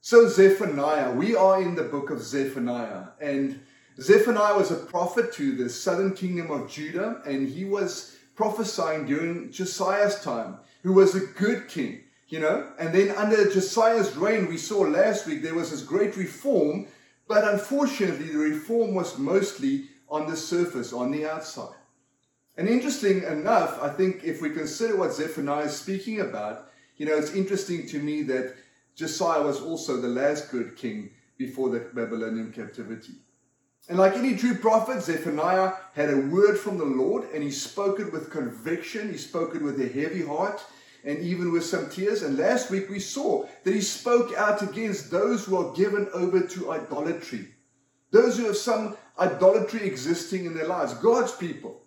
So Zephaniah, we are in the book of Zephaniah, and Zephaniah was a prophet to the southern kingdom of Judah, and he was prophesying during Josiah's time, who was a good king, and then under Josiah's reign, we saw last week, there was this great reform, but unfortunately the reform was mostly on the surface, on the outside. And interesting enough, I think if we consider what Zephaniah is speaking about, it's interesting to me that Josiah was also the last good king before the Babylonian captivity. And like any true prophet, Zephaniah had a word from the Lord, and he spoke it with conviction, he spoke it with a heavy heart, and even with some tears. And last week we saw that he spoke out against those who are given over to idolatry, those who have some idolatry existing in their lives, God's people.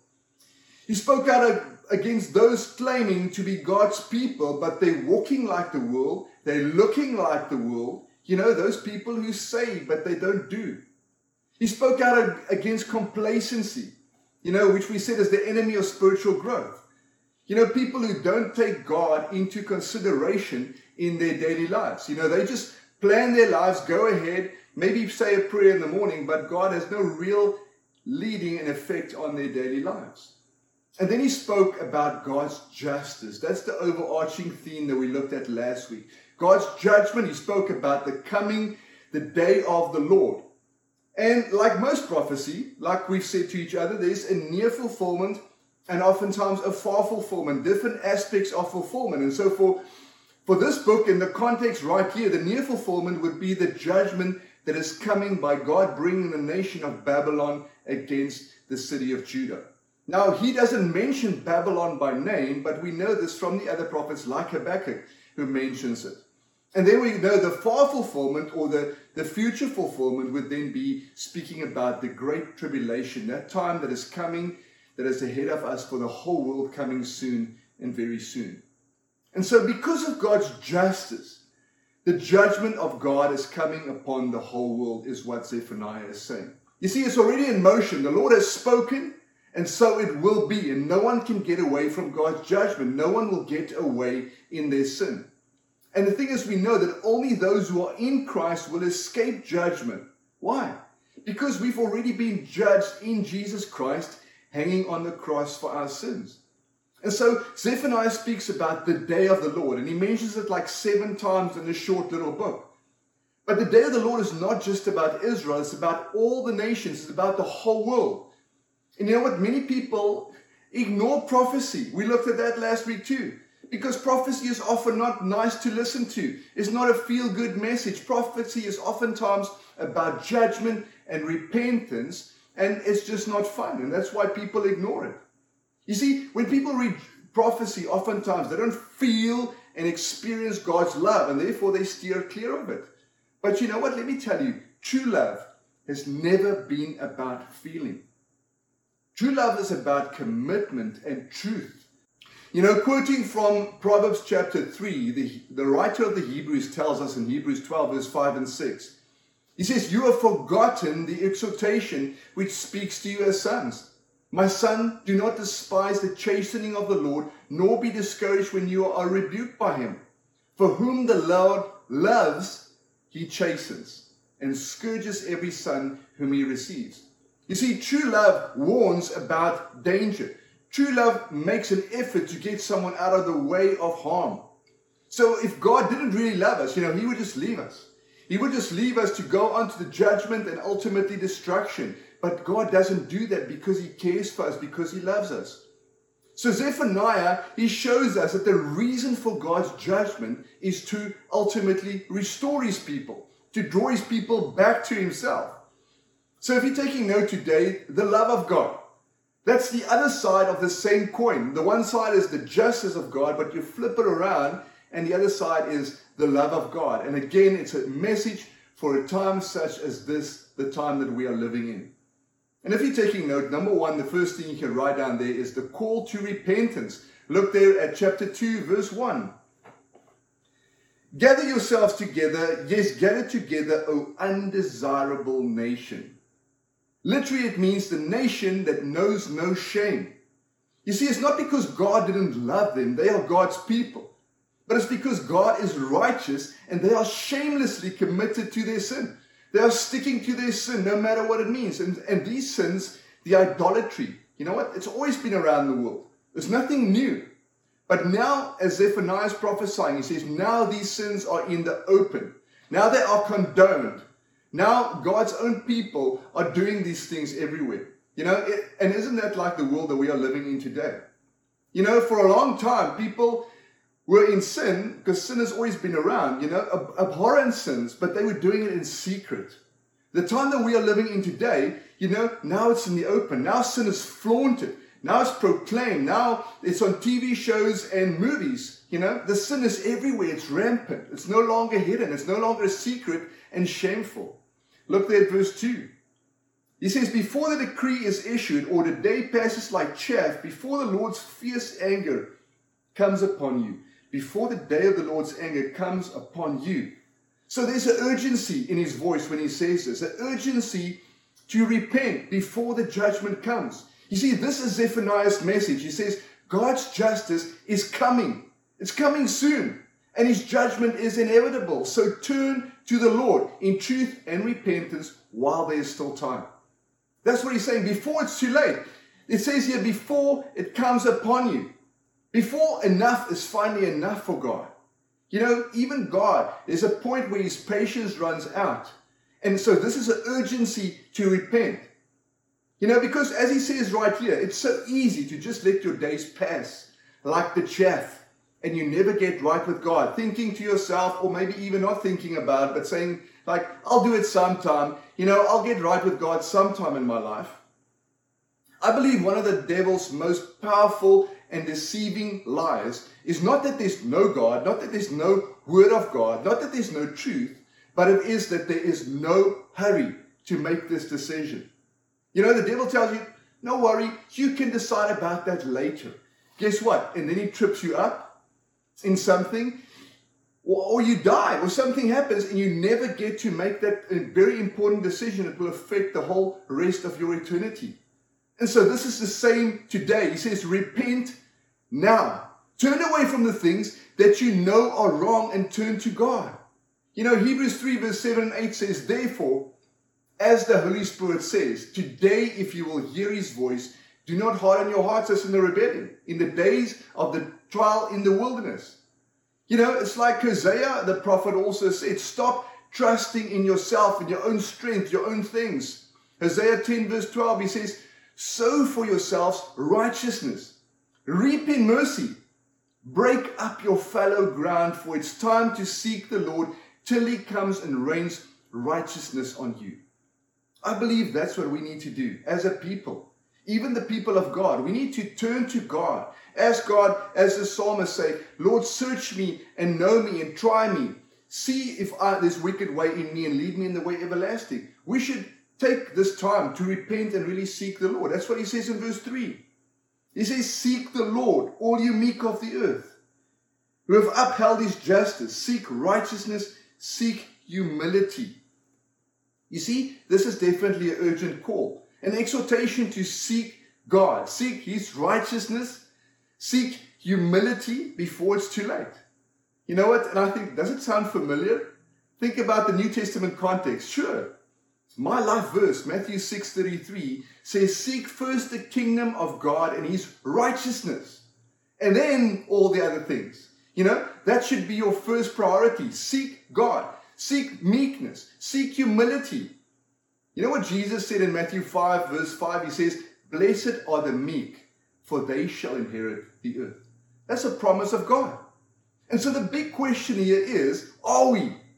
He spoke out against those claiming to be God's people, but they're walking like the world, they're looking like the world, those people who say, but they don't do. He spoke out against complacency, which we said is the enemy of spiritual growth. People who don't take God into consideration in their daily lives. They just plan their lives, go ahead, maybe say a prayer in the morning, but God has no real leading and effect on their daily lives. And then he spoke about God's justice. That's the overarching theme that we looked at last week. God's judgment. He spoke about the day of the Lord. And like most prophecy, like we've said to each other, there's a near fulfillment and oftentimes a far fulfillment, different aspects of fulfillment. And so for this book, in the context right here, the near fulfillment would be the judgment that is coming by God bringing the nation of Babylon against the city of Judah. Now, he doesn't mention Babylon by name, but we know this from the other prophets like Habakkuk, who mentions it. And then we know the far fulfillment, or the future fulfillment, would then be speaking about the great tribulation, that time that is coming, that is ahead of us for the whole world, coming soon and very soon. And so because of God's justice, the judgment of God is coming upon the whole world, is what Zephaniah is saying. You see, it's already in motion. The Lord has spoken, and so it will be. And no one can get away from God's judgment. No one will get away in their sin. And the thing is, we know that only those who are in Christ will escape judgment. Why? Because we've already been judged in Jesus Christ, hanging on the cross for our sins. And so Zephaniah speaks about the day of the Lord, and he mentions it like 7 times in this short little book. But the day of the Lord is not just about Israel, it's about all the nations, it's about the whole world. And you know what? Many people ignore prophecy. We looked at that last week too. Because prophecy is often not nice to listen to. It's not a feel-good message. Prophecy is oftentimes about judgment and repentance, and it's just not fun. And that's why people ignore it. You see, when people read prophecy, oftentimes they don't feel and experience God's love, and therefore they steer clear of it. But you know what? Let me tell you, true love has never been about feeling. True love is about commitment and truth. Quoting from Proverbs chapter 3, the writer of the Hebrews tells us in Hebrews 12, verse 5 and 6. He says, "You have forgotten the exhortation which speaks to you as sons. My son, do not despise the chastening of the Lord, nor be discouraged when you are rebuked by him. For whom the Lord loves, he chastens, and scourges every son whom he receives." You see, true love warns about danger. True love makes an effort to get someone out of the way of harm. So if God didn't really love us, he would just leave us. He would just leave us to go on to the judgment and ultimately destruction. But God doesn't do that because he cares for us, because he loves us. So Zephaniah, he shows us that the reason for God's judgment is to ultimately restore his people, to draw his people back to himself. So if you're taking note today, the love of God, that's the other side of the same coin. The one side is the justice of God, but you flip it around, and the other side is the love of God. And again, it's a message for a time such as this, the time that we are living in. And if you're taking note, number 1, the first thing you can write down there is the call to repentance. Look there at chapter 2, verse 1. "Gather yourselves together, yes, gather together, O undesirable nation." Literally, it means the nation that knows no shame. You see, it's not because God didn't love them. They are God's people. but it's because God is righteous and they are shamelessly committed to their sin. They are sticking to their sin no matter what it means. And these sins, the idolatry, you know what? It's always been around the world. There's nothing new. But now, as Zephaniah is prophesying, he says, now these sins are in the open. Now they are condoned. Now God's own people are doing these things everywhere. You know, and isn't that like the world that we are living in today? You know, for a long time, people were in sin, because sin has always been around, you know, abhorrent sins, but they were doing it in secret. The time that we are living in today, you know, now it's in the open. Now sin is flaunted. Now it's proclaimed. Now it's on TV shows and movies. You know, the sin is everywhere. It's rampant. It's no longer hidden. It's no longer a secret and shameful. Look there at verse 2. He says, before the decree is issued or the day passes like chaff, before the Lord's fierce anger comes upon you, before the day of the Lord's anger comes upon you. So there's an urgency in his voice when he says this, an urgency to repent before the judgment comes. You see, this is Zephaniah's message. He says, God's justice is coming. It's coming soon. And his judgment is inevitable. So turn to the Lord in truth and repentance while there is still time. That's what he's saying, before it's too late. It says here, before it comes upon you. Before enough is finally enough for God. You know, even God, there's a point where his patience runs out. And so this is an urgency to repent. You know, because as he says right here, it's so easy to just let your days pass like the chaff and you never get right with God, thinking to yourself, or maybe even not thinking about it, but saying like, I'll do it sometime. You know, I'll get right with God sometime in my life. I believe one of the devil's most powerful and deceiving lies is not that there's no God, not that there's no word of God, not that there's no truth, but it is that there is no hurry to make this decision. You know, the devil tells you, no worry, you can decide about that later. Guess what? And then he trips you up in something, or you die, or something happens and you never get to make that very important decision that will affect the whole rest of your eternity. And so this is the same today. He says, repent now. Turn away from the things that you know are wrong and turn to God. You know, Hebrews 3 verse 7 and 8 says, therefore, as the Holy Spirit says, today if you will hear his voice, do not harden your hearts as in the rebellion, in the days of the trial in the wilderness. You know, it's like Hosea, the prophet, also said, stop trusting in yourself, in your own strength, your own things. Hosea 10 verse 12, he says, sow for yourselves righteousness, reap in mercy, break up your fallow ground, for it's time to seek the Lord till he comes and rains righteousness on you. I believe that's what we need to do as a people, even the people of God. We need to turn to God. Ask God, as the psalmist say, Lord, search me and know me and try me. See if there's wicked way in me and lead me in the way everlasting. We should take this time to repent and really seek the Lord. That's what he says in verse 3. He says, seek the Lord, all you meek of the earth, who have upheld his justice. Seek righteousness, seek humility. You see, this is definitely an urgent call, an exhortation to seek God, seek his righteousness, seek humility before it's too late. You know what? And I think, does it sound familiar? Think about the New Testament context. Sure. My life verse, Matthew 6:33, says, seek first the kingdom of God and his righteousness, and then all the other things. You know, that should be your first priority. Seek God. Seek meekness. Seek humility. You know what Jesus said in Matthew 5 verse 5? He says, blessed are the meek, for they shall inherit the earth. That's a promise of God. And so the big question here is, are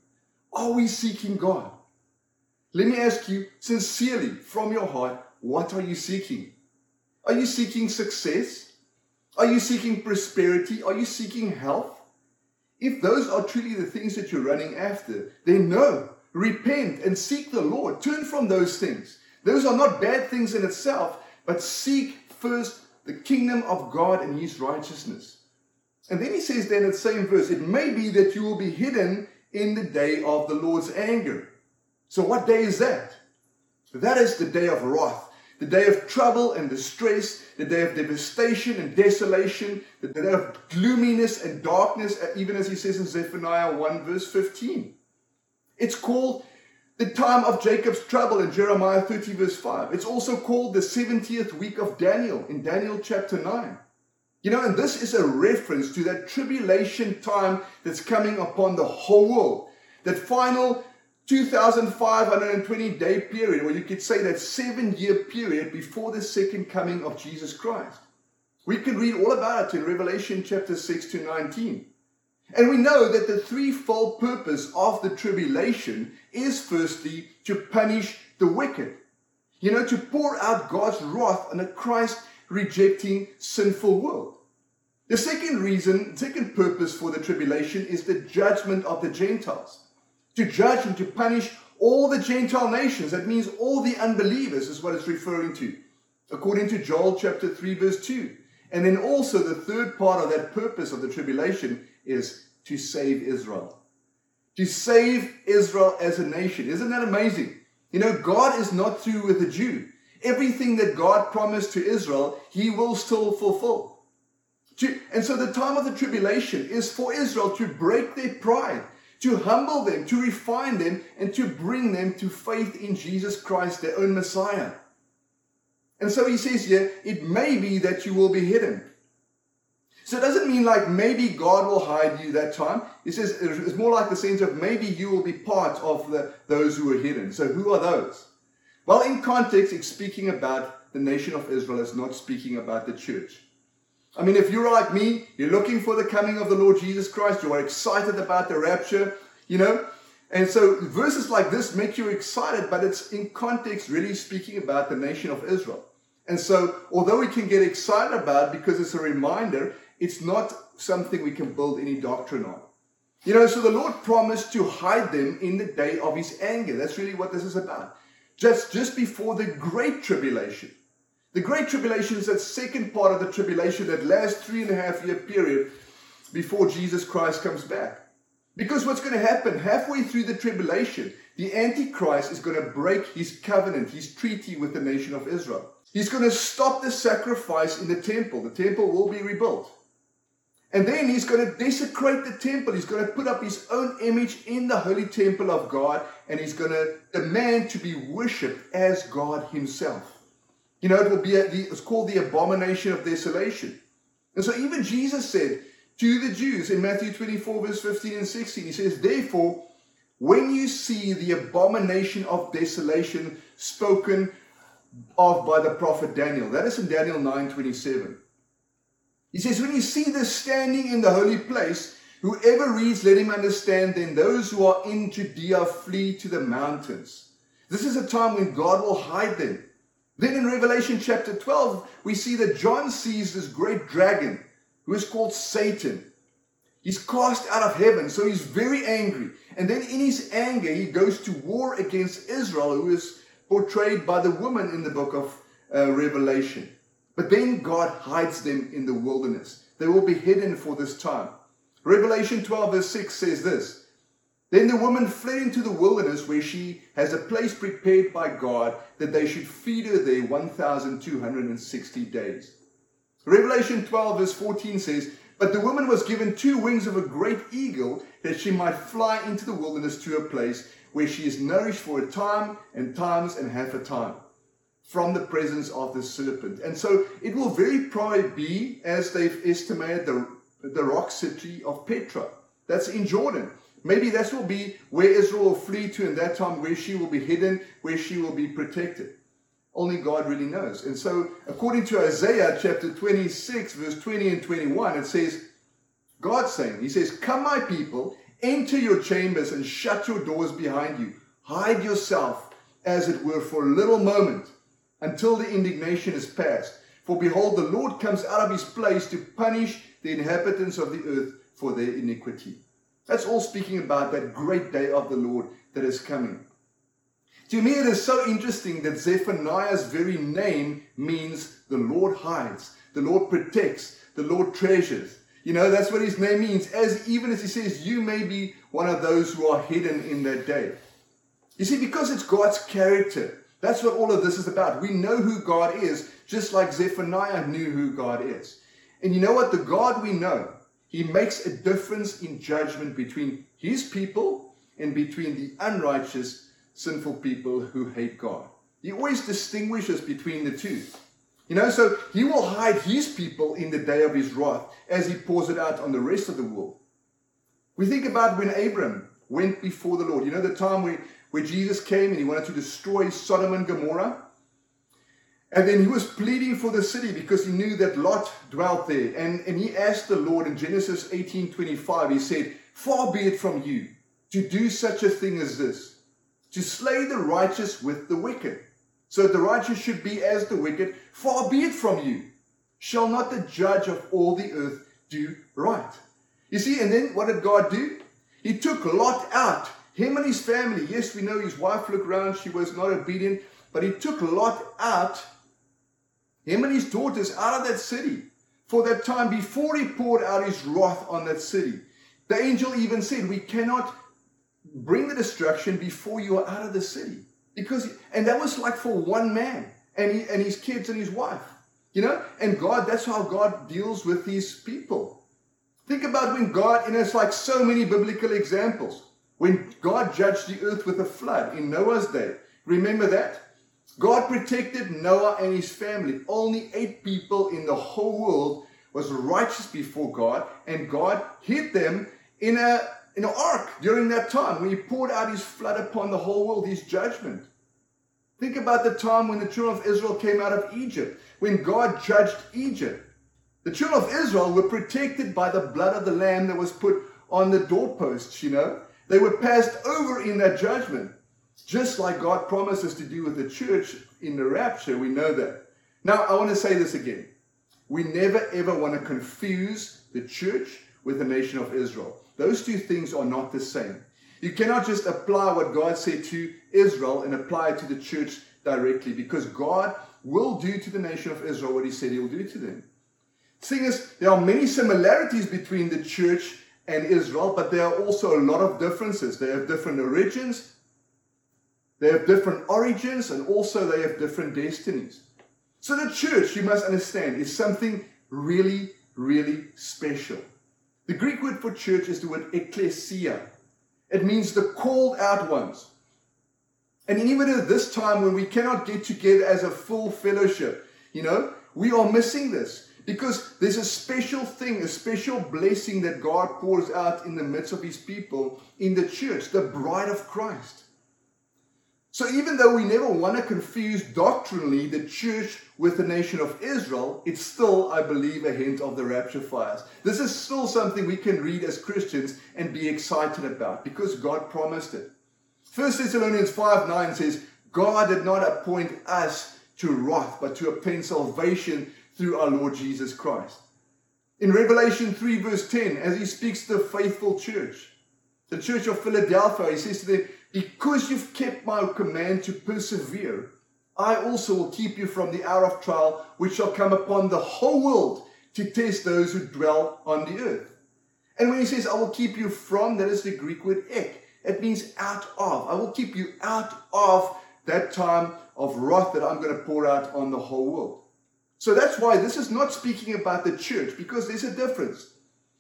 we seeking God? Let me ask you sincerely from your heart, what are you seeking? Are you seeking success? Are you seeking prosperity? Are you seeking health? If those are truly the things that you're running after, then no, repent and seek the Lord. Turn from those things. Those are not bad things in itself, but seek first the kingdom of God and his righteousness. And then he says then in the same verse, it may be that you will be hidden in the day of the Lord's anger. So what day is that? That is the day of wrath. the day of trouble and distress, the day of devastation and desolation, the day of gloominess and darkness, even as he says in Zephaniah 1 verse 15. It's called the time of Jacob's trouble in Jeremiah 30 verse 5. It's also called the 70th week of Daniel in Daniel chapter 9. And this is a reference to that tribulation time that's coming upon the whole world. That final 2,520 day period, or you could say that 7-year period before the second coming of Jesus Christ. We can read all about it in Revelation chapter 6 to 19. And we know that the threefold purpose of the tribulation is firstly to punish the wicked. To pour out God's wrath on a Christ-rejecting sinful world. The second purpose for the tribulation is the judgment of the Gentiles. To judge and to punish all the Gentile nations. That means all the unbelievers is what it's referring to. According to Joel chapter 3 verse 2. And then also the third part of that purpose of the tribulation is to save Israel. To save Israel as a nation. Isn't that amazing? God is not through with the Jew. Everything that God promised to Israel, he will still fulfill. And so the time of the tribulation is for Israel to break their pride, to humble them, to refine them, and to bring them to faith in Jesus Christ, their own Messiah. And so he says here, it may be that you will be hidden. So it doesn't mean like maybe God will hide you that time. It says it's more like the sense of maybe you will be part of those who are hidden. So who are those? Well, in context, it's speaking about the nation of Israel. It's not speaking about the church. I mean, if you're like me, you're looking for the coming of the Lord Jesus Christ. You are excited about the rapture, And so verses like this make you excited, but it's in context really speaking about the nation of Israel. And so, although we can get excited about it because it's a reminder, it's not something we can build any doctrine on. So the Lord promised to hide them in the day of his anger. That's really what this is about. Just before the Great Tribulation. The Great Tribulation is that second part of the tribulation that lasts 3.5-year period before Jesus Christ comes back. Because what's going to happen halfway through the tribulation, the Antichrist is going to break his covenant, his treaty with the nation of Israel. He's going to stop the sacrifice in the temple. The temple will be rebuilt. And then he's going to desecrate the temple. He's going to put up his own image in the holy temple of God, and he's going to demand to be worshipped as God himself. It will be it's called the abomination of desolation. And so even Jesus said to the Jews in Matthew 24 verse 15 and 16, he says, therefore, when you see the abomination of desolation spoken of by the prophet Daniel, that is in Daniel 9:27. He says, when you see this standing in the holy place, whoever reads, let him understand, then those who are in Judea flee to the mountains. This is a time when God will hide them. Then in Revelation chapter 12, we see that John sees this great dragon who is called Satan. He's cast out of heaven, so he's very angry. And then in his anger, he goes to war against Israel, who is portrayed by the woman in the book of Revelation. But then God hides them in the wilderness. They will be hidden for this time. Revelation 12 verse 6 says this, then the woman fled into the wilderness where she has a place prepared by God that they should feed her there 1,260 days. Revelation 12 verse 14 says, but the woman was given 2 wings of a great eagle that she might fly into the wilderness to a place where she is nourished for a time and times and half a time from the presence of the serpent. And so it will very probably be, as they've estimated, the rock city of Petra. That's in Jordan. Maybe that will be where Israel will flee to in that time, where she will be hidden, where she will be protected. Only God really knows. And so, according to Isaiah chapter 26, verse 20 and 21, it says, God's saying, he says, come my people, enter your chambers and shut your doors behind you. Hide yourself, as it were, for a little moment, until the indignation is past. For behold, the Lord comes out of his place to punish the inhabitants of the earth for their iniquity. That's all speaking about that great day of the Lord that is coming. To me, it is so interesting that Zephaniah's very name means the Lord hides, the Lord protects, the Lord treasures. That's what his name means. Even as he says, you may be one of those who are hidden in that day. You see, because it's God's character That's what all of this is about. We know who God is, just like Zephaniah knew who God is. And you know what? The God we know, he makes a difference in judgment between his people and between the unrighteous, sinful people who hate God. He always distinguishes between the two. So he will hide his people in the day of his wrath as he pours it out on the rest of the world. We think about when Abram went before the Lord. The time where Jesus came and he wanted to destroy Sodom and Gomorrah. And then he was pleading for the city because he knew that Lot dwelt there. And he asked the Lord in Genesis 18:25, he said, "Far be it from you to do such a thing as this, to slay the righteous with the wicked. So the righteous should be as the wicked. Far be it from you. Shall not the judge of all the earth do right?" You see, and then what did God do? He took Lot out, him and his family. Yes, we know his wife looked around, she was not obedient, but he took Lot out, him and his daughters, out of that city for that time before he poured out his wrath on that city. The angel even said, we cannot bring the destruction before you are out of the city. And that was like for one man and his kids and his wife. And God, that's how God deals with his people. Think about when God, and it's like so many biblical examples, when God judged the earth with a flood in Noah's day. Remember that? God protected Noah and his family. Only 8 people in the whole world was righteous before God, and God hid them in an ark during that time when he poured out his flood upon the whole world, his judgment. Think about the time when the children of Israel came out of Egypt, when God judged Egypt. The children of Israel were protected by the blood of the lamb that was put on the doorposts, They were passed over in that judgment. Just like God promises to do with the church in the rapture, we know that. Now, I want to say this again. We never ever want to confuse the church with the nation of Israel. Those two things are not the same. You cannot just apply what God said to Israel and apply it to the church directly, because God will do to the nation of Israel what he said he will do to them. The thing is, there are many similarities between the church and Israel, but there are also a lot of differences. They have different origins, and also they have different destinies. So the church, you must understand, is something really, really special. The Greek word for church is the word ekklesia. It means the called out ones. And even at this time when we cannot get together as a full fellowship, we are missing this. Because there's a special thing, a special blessing that God pours out in the midst of his people in the church, the bride of Christ. So even though we never want to confuse doctrinally the church with the nation of Israel, it's still, I believe, a hint of the rapture fires. This is still something we can read as Christians and be excited about because God promised it. 1 Thessalonians 5:9 says, God did not appoint us to wrath, but to obtain salvation through our Lord Jesus Christ. In Revelation 3 verse 10, as he speaks to the faithful church, the church of Philadelphia, he says to them, because you've kept my command to persevere, I also will keep you from the hour of trial, which shall come upon the whole world to test those who dwell on the earth. And when he says, I will keep you from, that is the Greek word ek. It means out of. I will keep you out of that time of wrath that I'm going to pour out on the whole world. So that's why this is not speaking about the church, because there's a difference.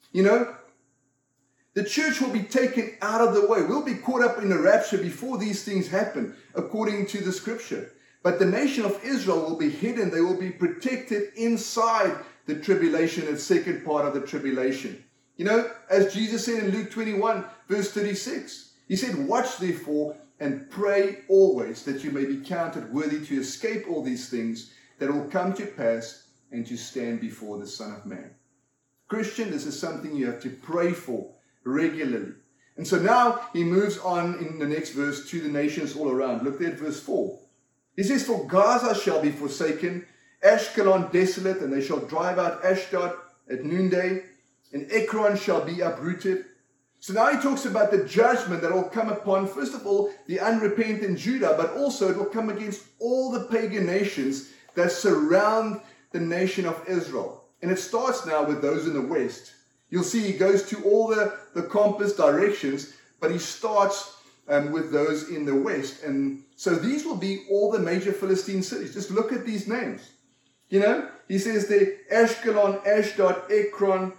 The church will be taken out of the way. We'll be caught up in the rapture before these things happen, according to the scripture. But the nation of Israel will be hidden. They will be protected inside the tribulation, the second part of the tribulation. As Jesus said in Luke 21, verse 36, he said, watch therefore and pray always that you may be counted worthy to escape all these things that will come to pass and to stand before the Son of Man. Christian, this is something you have to pray for regularly. And so now he moves on in the next verse to the nations all around. Look there at verse 4. He says, for Gaza shall be forsaken, Ashkelon desolate, and they shall drive out Ashdod at noonday, and Ekron shall be uprooted. So now he talks about the judgment that will come upon, first of all, the unrepentant Judah, but also it will come against all the pagan nations that surround the nation of Israel. And it starts now with those in the west. You'll see he goes to all the compass directions, but he starts with those in the west. And so these will be all the major Philistine cities. Just look at these names. He says there, Ashkelon, Ashdod, Ekron,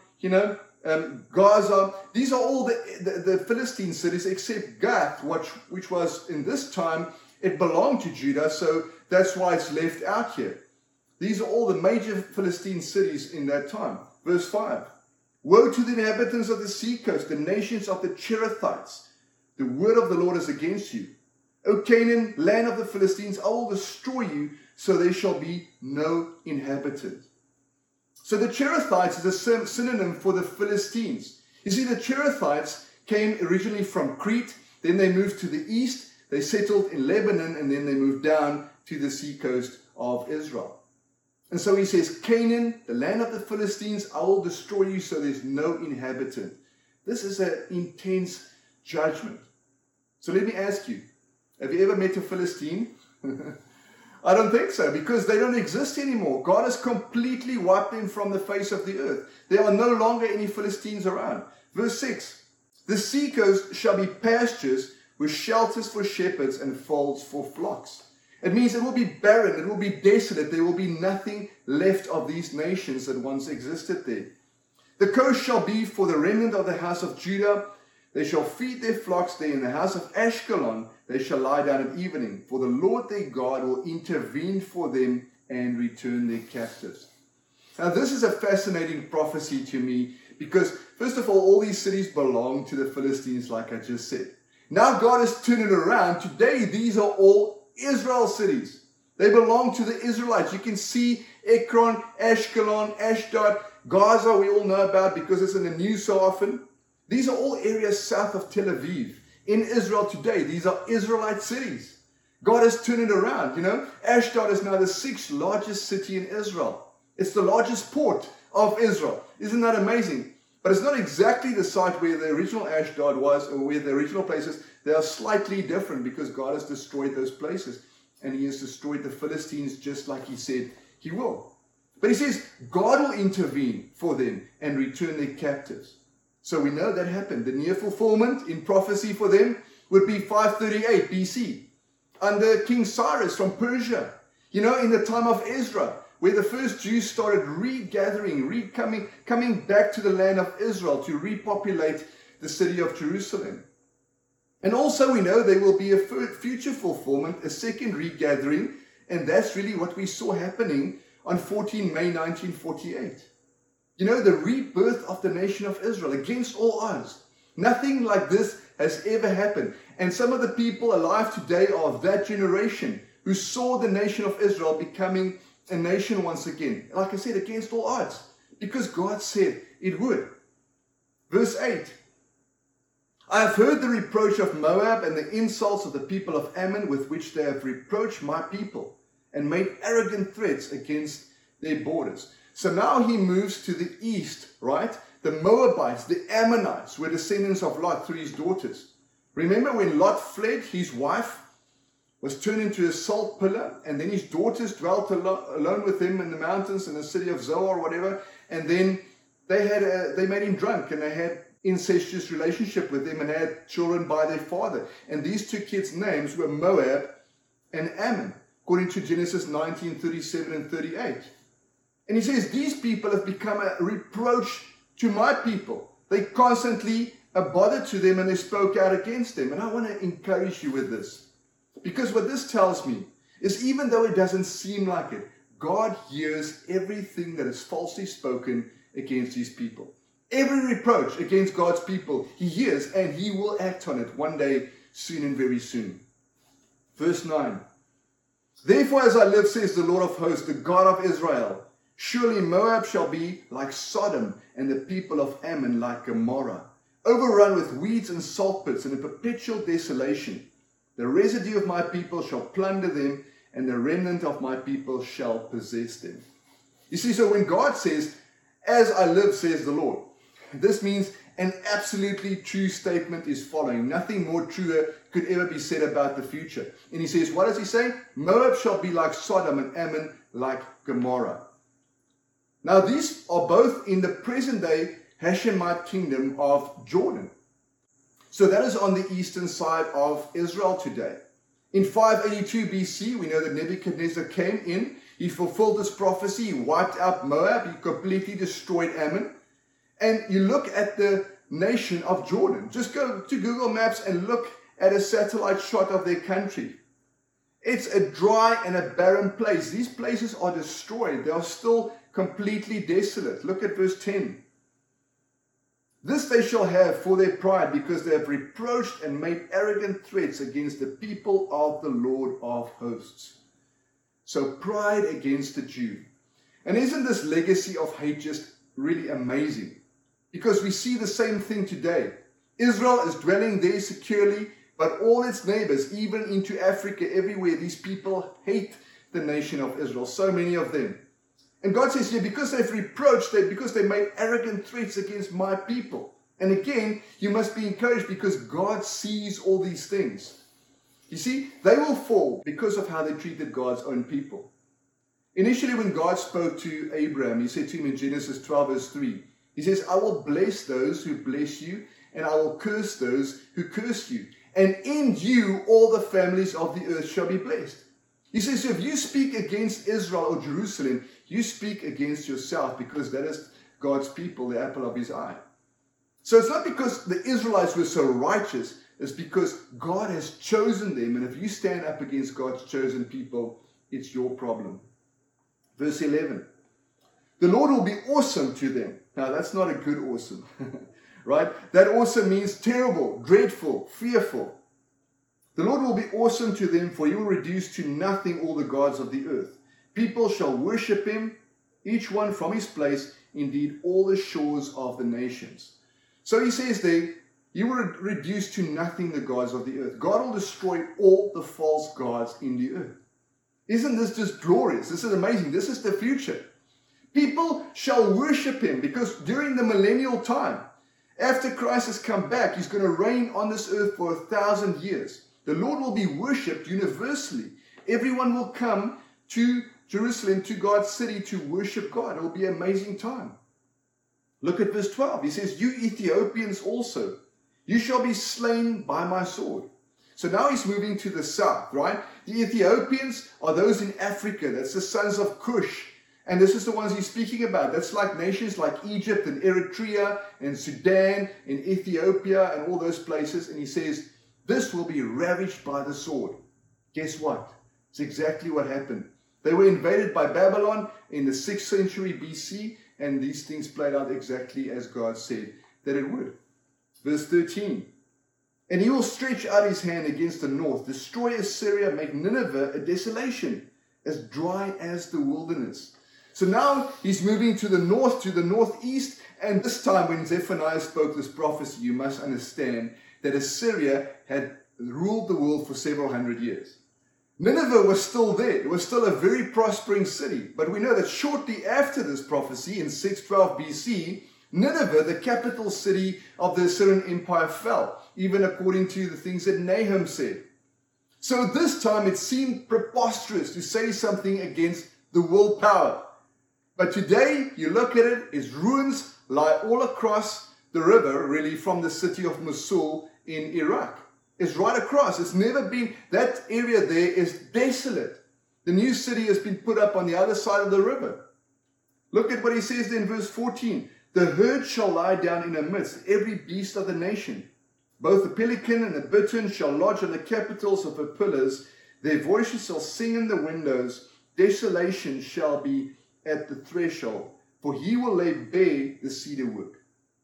Gaza. These are all the Philistine cities except Gath, which was in this time, it belonged to Judah, so that's why it's left out here. These are all the major Philistine cities in that time. Verse 5. Woe to the inhabitants of the seacoast, the nations of the Cherethites. The word of the Lord is against you. O Canaan, land of the Philistines, I will destroy you, so there shall be no inhabitant. So the Cherethites is a synonym for the Philistines. You see, the Cherethites came originally from Crete, then they moved to the east, they settled in Lebanon, and then they moved down to the seacoast of Israel. And so he says, Canaan, the land of the Philistines, I will destroy you so there's no inhabitant. This is an intense judgment. So let me ask you, have you ever met a Philistine? I don't think so, because they don't exist anymore. God has completely wiped them from the face of the earth. There are no longer any Philistines around. Verse 6, the seacoast shall be pastures with shelters for shepherds and folds for flocks. It means it will be barren, it will be desolate, there will be nothing left of these nations that once existed there. The coast shall be for the remnant of the house of Judah. They shall feed their flocks there in the house of Ashkelon. They shall lie down at evening, for the Lord their God will intervene for them and return their captives. Now this is a fascinating prophecy to me, because first of all these cities belong to the Philistines, like I just said. Now God has turned it around. Today these are all Israel cities. They belong to the Israelites. You can see Ekron, Ashkelon, Ashdod, Gaza we all know about because it's in the news so often. These are all areas south of Tel Aviv. In Israel today, these are Israelite cities. God has turned it around, Ashdod is now the 6th largest city in Israel. It's the largest port of Israel. Isn't that amazing? But it's not exactly the site where the original Ashdod was or where the original places. They are slightly different because God has destroyed those places. And he has destroyed the Philistines just like he said he will. But he says God will intervene for them and return their captives. So we know that happened. The near fulfillment in prophecy for them would be 538 BC. Under King Cyrus from Persia. In the time of Ezra, where the first Jews started regathering, coming back to the land of Israel to repopulate the city of Jerusalem. And also we know there will be a future fulfillment, a second regathering, and that's really what we saw happening on 14 May 1948. The rebirth of the nation of Israel against all odds. Nothing like this has ever happened. And some of the people alive today are of that generation who saw the nation of Israel becoming a nation once again. Like I said, against all odds. Because God said it would. Verse 8. I have heard the reproach of Moab and the insults of the people of Ammon with which they have reproached my people and made arrogant threats against their borders. So now he moves to the east, right? The Moabites, the Ammonites, were descendants of Lot through his daughters. Remember when Lot fled, his wife was turned into a salt pillar, and then his daughters dwelt alone with him in the mountains in the city of Zoar or whatever, and then they made him drunk, and they had incestuous relationship with him and had children by their father. And these two kids' names were Moab and Ammon, according to Genesis 19:37 and 38. And he says, these people have become a reproach to my people. They constantly a bother to them and they spoke out against them. And I want to encourage you with this. Because what this tells me is even though it doesn't seem like it, God hears everything that is falsely spoken against his people. Every reproach against God's people, he hears and he will act on it one day, soon and very soon. Verse 9. Therefore, as I live, says the Lord of hosts, the God of Israel, surely Moab shall be like Sodom, and the people of Ammon like Gomorrah, overrun with weeds and salt pits, and a perpetual desolation. The residue of my people shall plunder them, and the remnant of my people shall possess them. You see, so when God says, as I live, says the Lord, this means an absolutely true statement is following. Nothing more truer could ever be said about the future. And he says, what does he say? Moab shall be like Sodom and Ammon like Gomorrah. Now these are both in the present day Hashemite kingdom of Jordan. So that is on the eastern side of Israel today. In 582 BC, we know that Nebuchadnezzar came in. He fulfilled this prophecy. He wiped out Moab. He completely destroyed Ammon. And you look at the nation of Jordan. Just go to Google Maps and look at a satellite shot of their country. It's a dry and a barren place. These places are destroyed. They are still completely desolate. Look at verse 10. This they shall have for their pride, because they have reproached and made arrogant threats against the people of the Lord of hosts. So pride against the Jew. And isn't this legacy of hate just really amazing? Because we see the same thing today. Israel is dwelling there securely, but all its neighbors, even into Africa, everywhere, these people hate the nation of Israel. So many of them. And God says here, because they've reproached, because they made arrogant threats against my people. And again, you must be encouraged because God sees all these things. You see, they will fall because of how they treated God's own people. Initially, when God spoke to Abraham, he said to him in Genesis 12 verse 3, he says, I will bless those who bless you, and I will curse those who curse you. And in you all the families of the earth shall be blessed. He says, so if you speak against Israel or Jerusalem, you speak against yourself, because that is God's people, the apple of his eye. So it's not because the Israelites were so righteous, it's because God has chosen them. And if you stand up against God's chosen people, it's your problem. Verse 11. The Lord will be awesome to them. Now that's not a good awesome, right? That awesome means terrible, dreadful, fearful. The Lord will be awesome to them, for he will reduce to nothing all the gods of the earth. People shall worship him, each one from his place, indeed all the shores of the nations. So he says there, you will reduce to nothing the gods of the earth. God will destroy all the false gods in the earth. Isn't this just glorious? This is amazing. This is the future. People shall worship him, because during the millennial time, after Christ has come back, he's going to reign on this earth for 1,000 years. The Lord will be worshipped universally. Everyone will come to Jerusalem, to God's city, to worship God. It will be an amazing time. Look at verse 12. He says, you Ethiopians also, you shall be slain by my sword. So now he's moving to the south, right? The Ethiopians are those in Africa. That's the sons of Cush. And this is the ones he's speaking about. That's like nations like Egypt and Eritrea and Sudan and Ethiopia and all those places. And he says, this will be ravaged by the sword. Guess what? It's exactly what happened. They were invaded by Babylon in the 6th century BC, and these things played out exactly as God said that it would. Verse 13. And he will stretch out his hand against the north, destroy Assyria, make Nineveh a desolation, as dry as the wilderness. So now he's moving to the north, to the northeast, and this time when Zephaniah spoke this prophecy, you must understand that Assyria had ruled the world for several hundred years. Nineveh was still there. It was still a very prospering city. But we know that shortly after this prophecy, in 612 BC, Nineveh, the capital city of the Assyrian Empire, fell, even according to the things that Nahum said. So this time it seemed preposterous to say something against the world power. But today, you look at it, its ruins lie all across the river, really, from the city of Mosul in Iraq. It's right across. It's never been, that area there is desolate. The new city has been put up on the other side of the river. Look at what he says there in verse 14. The herd shall lie down in the midst, every beast of the nation. Both the pelican and the bittern shall lodge on the capitals of her pillars. Their voices shall sing in the windows. Desolation shall be at the threshold, for he will lay bare the cedar wood.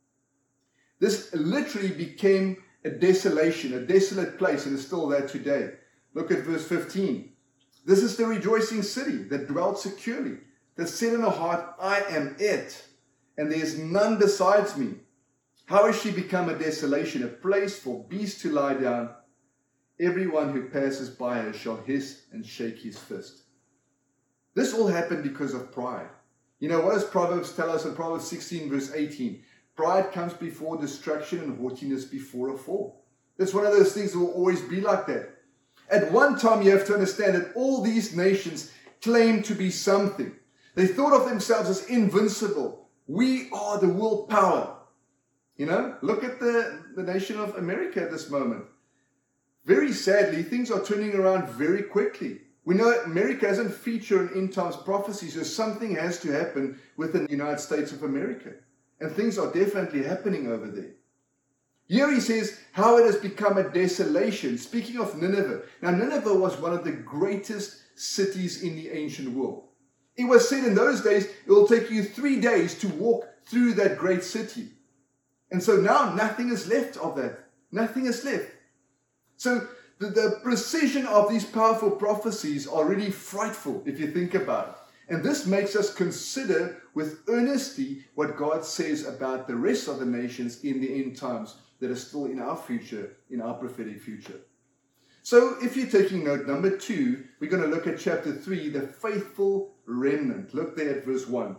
This literally became a desolation, a desolate place, and is still there today. Look at verse 15. This is the rejoicing city that dwelt securely, that said in her heart, I am it, and there is none besides me. How has she become a desolation, a place for beasts to lie down? Everyone who passes by her shall hiss and shake his fist. This all happened because of pride. You know, what does Proverbs tell us in Proverbs 16 verse 18? Pride comes before destruction and haughtiness before a fall. It's one of those things that will always be like that. At one time, you have to understand that all these nations claim to be something. They thought of themselves as invincible. We are the world power. Look at the nation of America at this moment. Very sadly, things are turning around very quickly. We know America doesn't feature in end times prophecy, so something has to happen within the United States of America. And things are definitely happening over there. Here he says how it has become a desolation. Speaking of Nineveh. Now Nineveh was one of the greatest cities in the ancient world. It was said in those days it will take you 3 days to walk through that great city. And so now nothing is left of that. Nothing is left. So the precision of these powerful prophecies are really frightful if you think about it. And this makes us consider with earnesty what God says about the rest of the nations in the end times that are still in our future, in our prophetic future. So if you're taking note, number 2, we're going to look at chapter 3, the faithful remnant. Look there at verse 1.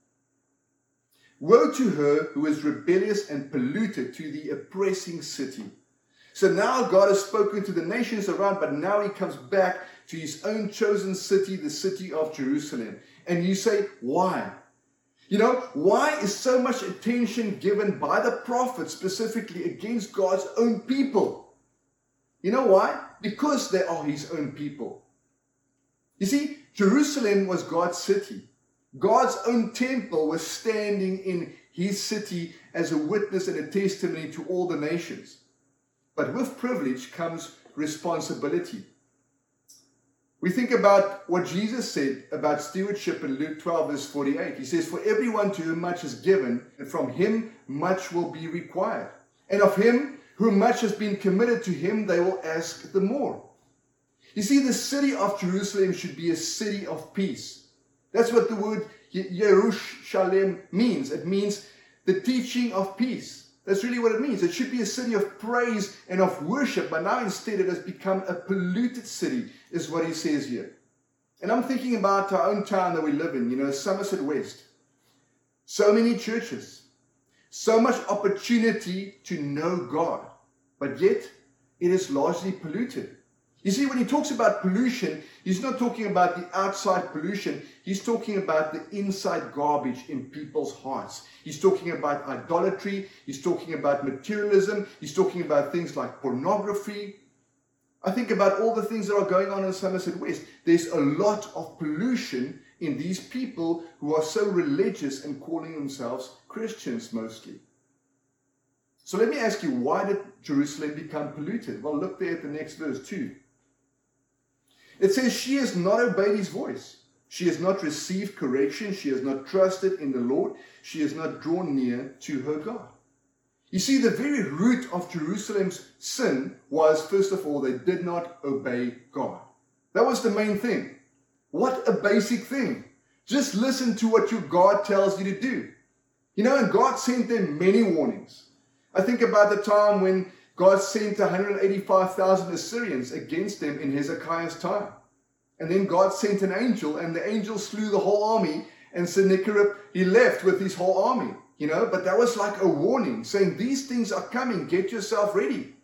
Woe to her who is rebellious and polluted, to the oppressing city. So now God has spoken to the nations around, but now he comes back to his own chosen city, the city of Jerusalem. And you say, why? Why is so much attention given by the prophet specifically against God's own people? You know why? Because they are his own people. You see, Jerusalem was God's city. God's own temple was standing in his city as a witness and a testimony to all the nations. But with privilege comes responsibility. We think about what Jesus said about stewardship in Luke 12 verse 48. He says, for everyone to whom much is given, and from him much will be required. And of him whom much has been committed to him, they will ask the more. You see, the city of Jerusalem should be a city of peace. That's what the word Yerushalem means. It means the teaching of peace. That's really what it means. It should be a city of praise and of worship, but now instead it has become a polluted city, is what he says here. And I'm thinking about our own town that we live in, Somerset West. So many churches, so much opportunity to know God, but yet it is largely polluted. You see, when he talks about pollution, he's not talking about the outside pollution. He's talking about the inside garbage in people's hearts. He's talking about idolatry. He's talking about materialism. He's talking about things like pornography. I think about all the things that are going on in Somerset West. There's a lot of pollution in these people who are so religious and calling themselves Christians mostly. So let me ask you, why did Jerusalem become polluted? Well, look there at the next verse 2. It says, she has not obeyed his voice. She has not received correction. She has not trusted in the Lord. She has not drawn near to her God. You see, the very root of Jerusalem's sin was, first of all, they did not obey God. That was the main thing. What a basic thing. Just listen to what your God tells you to do. And God sent them many warnings. I think about the time when God sent 185,000 Assyrians against them in Hezekiah's time. And then God sent an angel, and the angel slew the whole army, and Sennacherib, he left with his whole army. But that was like a warning, saying these things are coming, get yourself ready.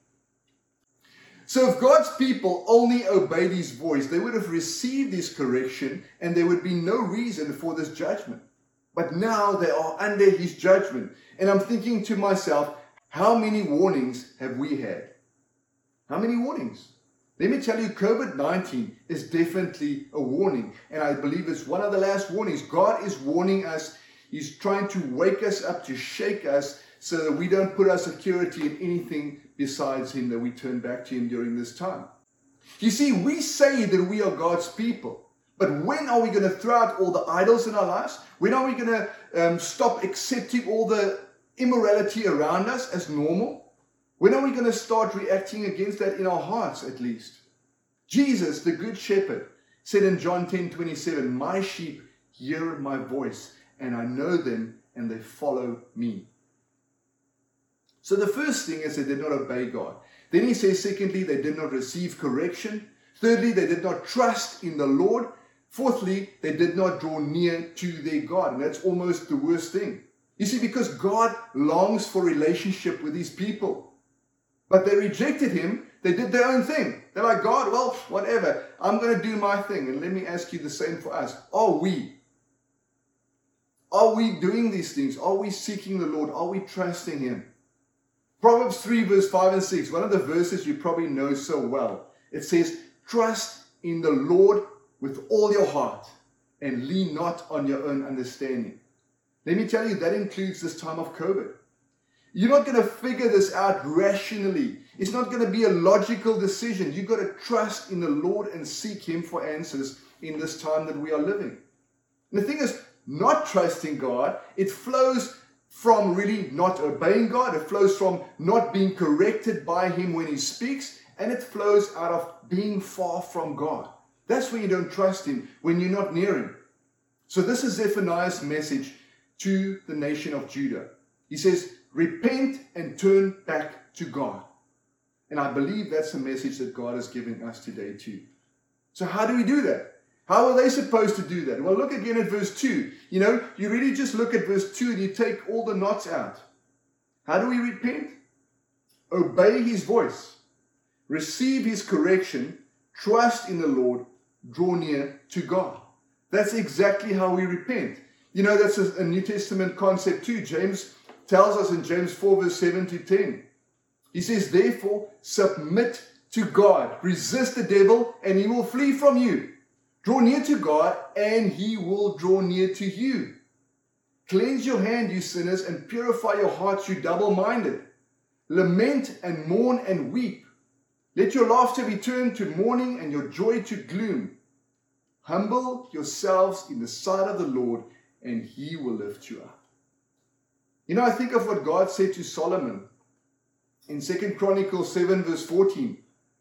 So if God's people only obeyed his voice, they would have received this correction, and there would be no reason for this judgment. But now they are under his judgment. And I'm thinking to myself, how many warnings have we had? How many warnings? Let me tell you, COVID-19 is definitely a warning. And I believe it's one of the last warnings. God is warning us. He's trying to wake us up, to shake us, so that we don't put our security in anything besides him, that we turn back to him during this time. You see, we say that we are God's people. But when are we going to throw out all the idols in our lives? When are we going to stop accepting all the immorality around us as normal? When are we going to start reacting against that in our hearts at least? Jesus, the good shepherd, said in John 10:27, my sheep hear my voice, and I know them, and they follow me. So the first thing is they did not obey God. Then he says, secondly, they did not receive correction. Thirdly, they did not trust in the Lord. Fourthly, they did not draw near to their God. And that's almost the worst thing. You see, because God longs for relationship with his people. But they rejected him. They did their own thing. They're like, God, well, whatever. I'm going to do my thing. And let me ask you the same for us. Are we doing these things? Are we seeking the Lord? Are we trusting him? Proverbs 3 verse 5 and 6, one of the verses you probably know so well. It says, trust in the Lord with all your heart and lean not on your own understanding. Let me tell you, that includes this time of COVID. You're not going to figure this out rationally. It's not going to be a logical decision. You've got to trust in the Lord and seek Him for answers in this time that we are living. And the thing is, not trusting God, it flows from really not obeying God. It flows from not being corrected by Him when He speaks. And it flows out of being far from God. That's when you don't trust Him, when you're not near Him. So this is Zephaniah's message to the nation of Judah. He says, repent and turn back to God. And I believe that's the message that God is giving us today too. So how do we do that? How are they supposed to do that? Well, look again at verse 2. You really just look at verse 2 and you take all the knots out. How do we repent? Obey His voice. Receive His correction. Trust in the Lord. Draw near to God. That's exactly how we repent. That's a New Testament concept too. James tells us in James 4 verse 7 to 10. He says, therefore, submit to God. Resist the devil and he will flee from you. Draw near to God and He will draw near to you. Cleanse your hand, you sinners, and purify your hearts, you double-minded. Lament and mourn and weep. Let your laughter be turned to mourning and your joy to gloom. Humble yourselves in the sight of the Lord and He will lift you up. I think of what God said to Solomon in 2 Chronicles 7 verse 14.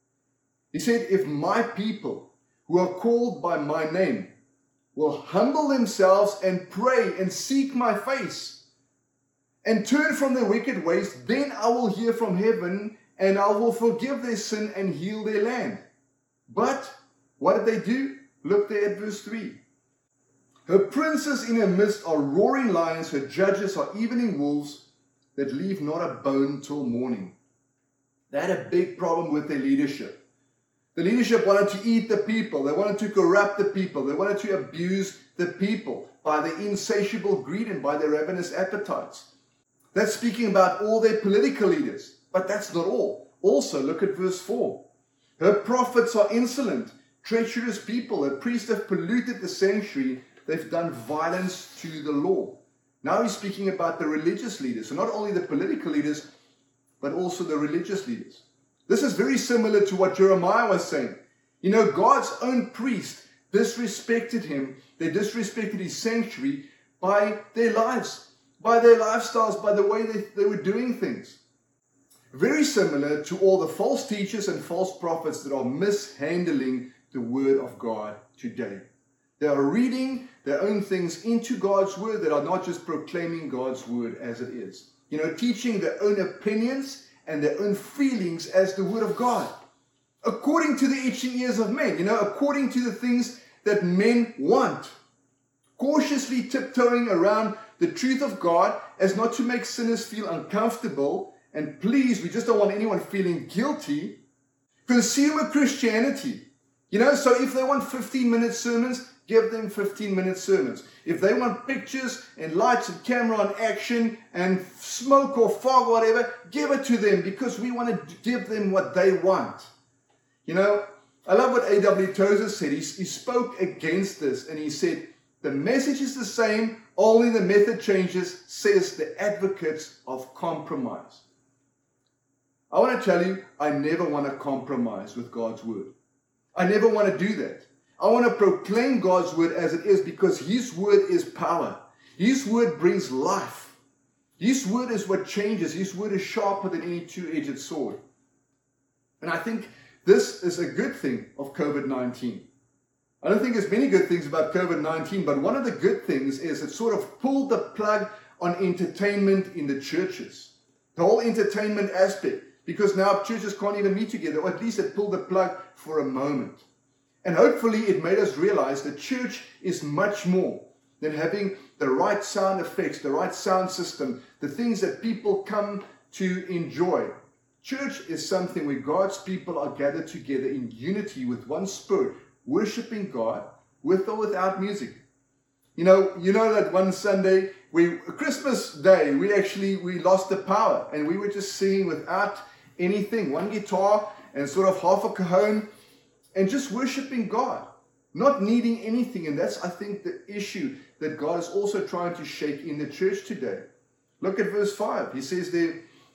He said, if my people who are called by my name will humble themselves and pray and seek my face and turn from their wicked ways, then I will hear from heaven and I will forgive their sin and heal their land. But what did they do? Look there at verse 3. Her princes in her midst are roaring lions, her judges are evening wolves that leave not a bone till morning. They had a big problem with their leadership. The leadership wanted to eat the people. They wanted to corrupt the people. They wanted to abuse the people by their insatiable greed and by their ravenous appetites. That's speaking about all their political leaders. But that's not all. Also, look at verse 4. Her prophets are insolent, treacherous people. Her priests have polluted the sanctuary. They've done violence to the law. Now he's speaking about the religious leaders. So not only the political leaders, but also the religious leaders. This is very similar to what Jeremiah was saying. God's own priest disrespected Him. They disrespected His sanctuary by their lives, by their lifestyles, by the way they were doing things. Very similar to all the false teachers and false prophets that are mishandling the Word of God today. They are reading their own things into God's Word that are not just proclaiming God's Word as it is. Teaching their own opinions and their own feelings as the Word of God. According to the itching ears of men, according to the things that men want. Cautiously tiptoeing around the truth of God as not to make sinners feel uncomfortable. And please, we just don't want anyone feeling guilty. Consumer Christianity. So if they want 15-minute sermons, give them 15-minute sermons. If they want pictures and lights and camera and action and smoke or fog or whatever, give it to them because we want to give them what they want. I love what A.W. Tozer said. He spoke against this and he said, the message is the same, only the method changes, says the advocates of compromise. I want to tell you, I never want to compromise with God's Word. I never want to do that. I want to proclaim God's Word as it is because His Word is power. His Word brings life. His Word is what changes. His Word is sharper than any two-edged sword. And I think this is a good thing of COVID-19. I don't think there's many good things about COVID-19, but one of the good things is it sort of pulled the plug on entertainment in the churches. The whole entertainment aspect, because now churches can't even meet together, or at least it pulled the plug for a moment. And hopefully it made us realize that church is much more than having the right sound effects, the right sound system, the things that people come to enjoy. Church is something where God's people are gathered together in unity with one spirit, worshiping God with or without music. You know that one Sunday, Christmas Day, we lost the power and we were just singing without anything, one guitar and sort of half a cajon and just worshiping God, not needing anything. And that's, I think, the issue that God is also trying to shake in the church today. Look at verse 5. He says there,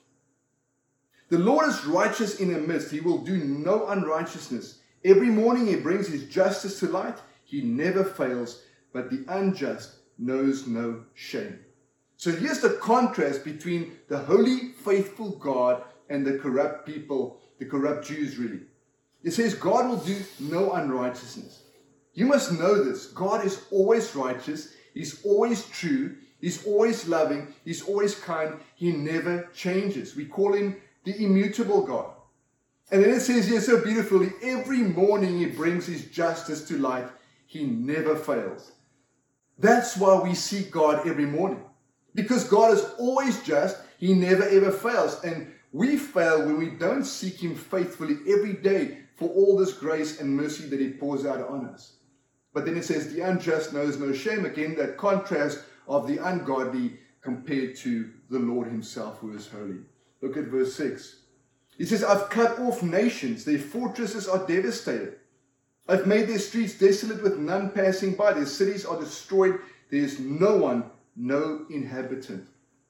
the Lord is righteous in the midst. He will do no unrighteousness. Every morning he brings his justice to light. He never fails, but the unjust knows no shame. So here's the contrast between the holy, faithful God and the corrupt people, the corrupt Jews really. It says God will do no unrighteousness. You must know this. God is always righteous. He's always true. He's always loving. He's always kind. He never changes. We call him the immutable God. And then it says here so beautifully, every morning he brings his justice to light. He never fails. That's why we seek God every morning. Because God is always just. He never ever fails. And we fail when we don't seek him faithfully every day for all this grace and mercy that he pours out on us. But then it says the unjust knows no shame. Again, that contrast of the ungodly compared to the Lord himself who is holy. Look at verse 6. He says, I've cut off nations. Their fortresses are devastated. I've made their streets desolate with none passing by. Their cities are destroyed. There is no one, no inhabitant.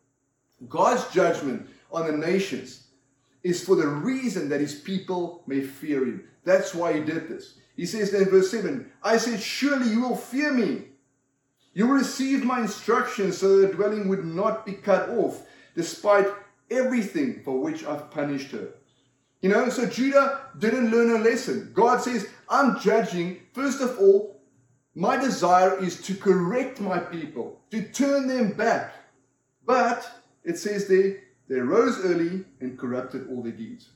God's judgment on the nations is for the reason that his people may fear him. That's why he did this. He says there in verse 7, I said, surely you will fear me. You will receive my instructions so that the dwelling would not be cut off, despite everything for which I've punished her. So Judah didn't learn a lesson. God says, I'm judging. First of all, my desire is to correct my people, to turn them back. But it says there, they rose early and corrupted all their deeds.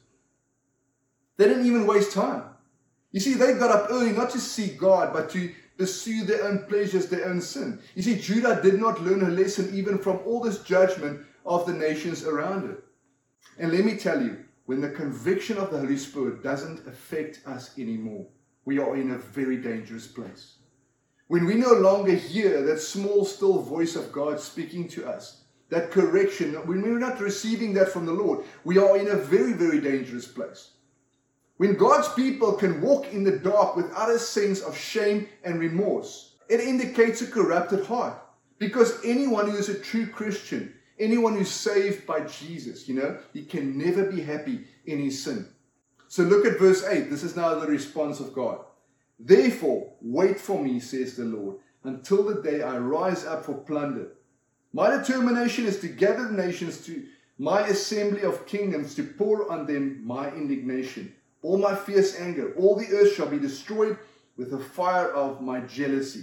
They didn't even waste time. You see, they got up early not to seek God, but to pursue their own pleasures, their own sin. You see, Judah did not learn a lesson even from all this judgment of the nations around it. And let me tell you, when the conviction of the Holy Spirit doesn't affect us anymore, we are in a very dangerous place. When we no longer hear that small, still voice of God speaking to us, that correction, when we're not receiving that from the Lord, we are in a very, very dangerous place. When God's people can walk in the dark without a sense of shame and remorse, it indicates a corrupted heart. Because anyone who is a true Christian, anyone who's saved by Jesus, he can never be happy in his sin. So look at verse 8. This is now the response of God. Therefore, wait for me, says the Lord, until the day I rise up for plunder. My determination is to gather the nations to my assembly of kingdoms, to pour on them my indignation. All my fierce anger, all the earth shall be destroyed with the fire of my jealousy.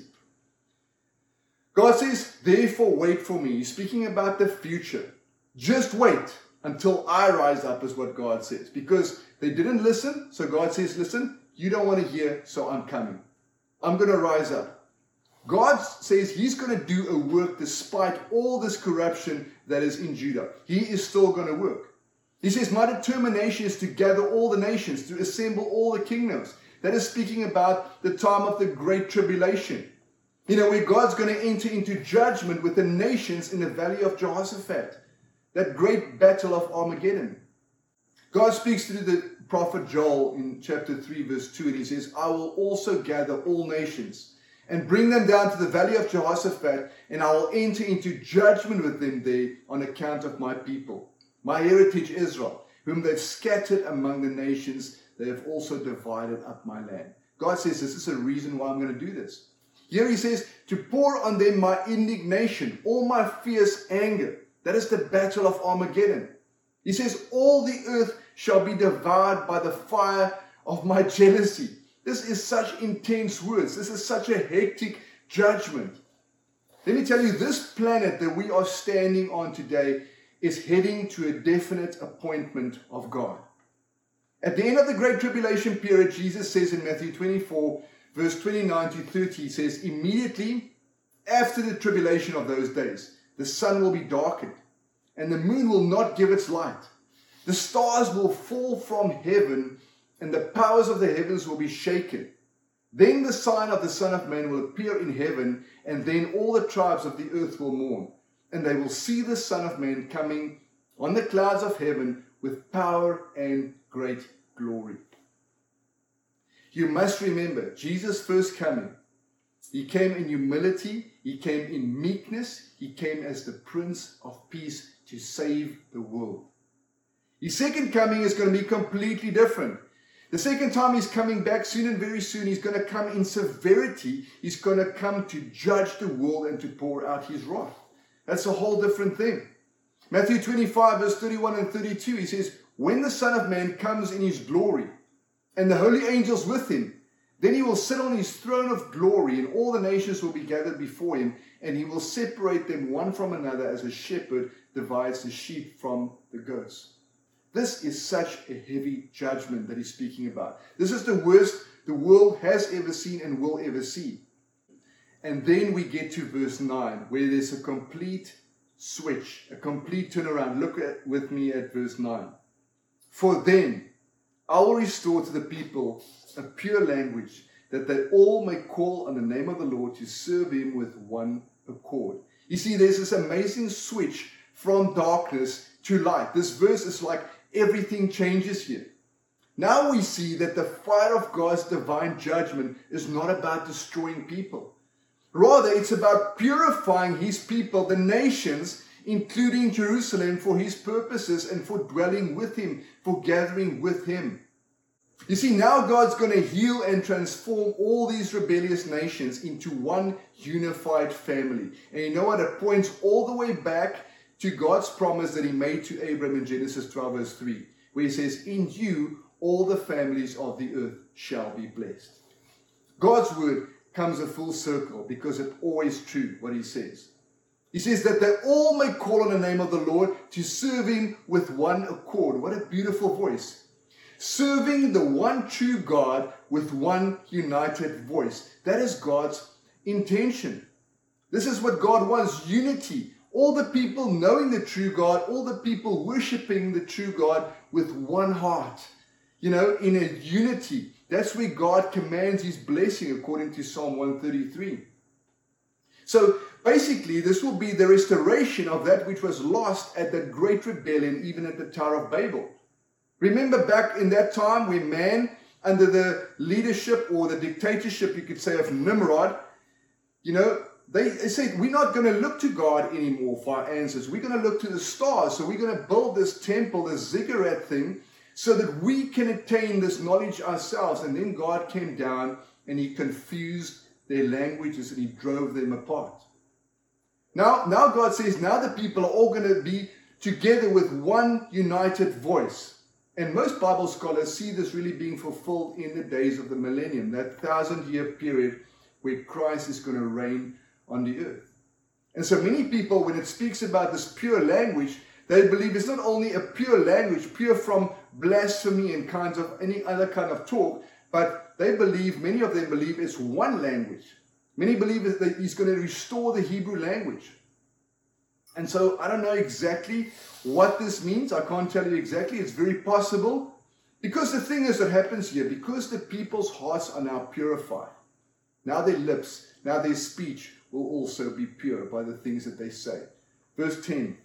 God says, therefore wait for me. He's speaking about the future. Just wait until I rise up is what God says. Because they didn't listen, so God says, listen, you don't want to hear, so I'm coming. I'm going to rise up. God says he's going to do a work despite all this corruption that is in Judah. He is still going to work. He says, my determination is to gather all the nations, to assemble all the kingdoms. That is speaking about the time of the Great Tribulation. Where God's going to enter into judgment with the nations in the valley of Jehoshaphat. That great battle of Armageddon. God speaks to the prophet Joel in chapter 3 verse 2 and he says, I will also gather all nations and bring them down to the valley of Jehoshaphat, and I will enter into judgment with them there on account of my people. My heritage Israel, whom they've scattered among the nations, they have also divided up my land. God says this is a reason why I'm going to do this. Here he says, to pour on them my indignation, all my fierce anger. That is the battle of Armageddon. He says, all the earth shall be devoured by the fire of my jealousy. This is such intense words. This is such a hectic judgment. Let me tell you, this planet that we are standing on today is heading to a definite appointment of God. At the end of the Great Tribulation period, Jesus says in Matthew 24, verse 29 to 30, he says, immediately after the tribulation of those days, the sun will be darkened, and the moon will not give its light. The stars will fall from heaven, and the powers of the heavens will be shaken. Then the sign of the Son of Man will appear in heaven, and then all the tribes of the earth will mourn, and they will see the Son of Man coming on the clouds of heaven with power and great glory. You must remember, Jesus' first coming, he came in humility, he came in meekness, he came as the Prince of Peace to save the world. His second coming is going to be completely different. The second time he's coming back soon and very soon, he's going to come in severity. He's going to come to judge the world and to pour out his wrath. That's a whole different thing. Matthew 25 verse 31 and 32, he says, when the Son of Man comes in his glory and the holy angels with him, then he will sit on his throne of glory, and all the nations will be gathered before him, and he will separate them one from another as a shepherd divides the sheep from the goats. This is such a heavy judgment that he's speaking about. This is the worst the world has ever seen and will ever see. And then we get to verse 9, where there's a complete switch, a complete turnaround. Look with me at verse 9. For then I will restore to the people a pure language, that they all may call on the name of the Lord to serve him with one accord. You see, there's this amazing switch from darkness to light. This verse is like everything changes here. Now we see that the fire of God's divine judgment is not about destroying people. Rather, it's about purifying his people, the nations, including Jerusalem, for his purposes and for dwelling with him, for gathering with him. You see, now God's going to heal and transform all these rebellious nations into one unified family. And you know what? It points all the way back to God's promise that he made to Abraham in Genesis 12 verse 3, where he says, in you all the families of the earth shall be blessed. God's word comes a full circle because it's always true what he says. He says that they all may call on the name of the Lord to serve him with one accord. What a beautiful voice. Serving the one true God with one united voice. That is God's intention. This is what God wants, unity. All the people knowing the true God, all the people worshiping the true God with one heart. You know, in a unity. That's where God commands his blessing according to Psalm 133. So basically, this will be the restoration of that which was lost at the great rebellion, even at the Tower of Babel. Remember back in that time where man, under the leadership or the dictatorship, you could say, of Nimrod, you know, they said, we're not going to look to God anymore for our answers. We're going to look to the stars. So we're going to build this temple, this ziggurat thing, so that we can attain this knowledge ourselves. And then God came down and he confused their languages and he drove them apart. Now God says, now the people are all going to be together with one united voice. And most Bible scholars see this really being fulfilled in the days of the millennium, that 1,000-year period where Christ is going to reign on the earth. And so many people, when it speaks about this pure language, they believe it's not only a pure language, pure from blasphemy and kinds of any other kind of talk, but they believe, many of them believe it's one language. Many believe that he's going to restore the Hebrew language. And so I don't know exactly what this means. I can't tell you exactly. It's very possible. Because the thing is that happens here, because the people's hearts are now purified. Now their lips, now their speech will also be pure by the things that they say. Verse 10.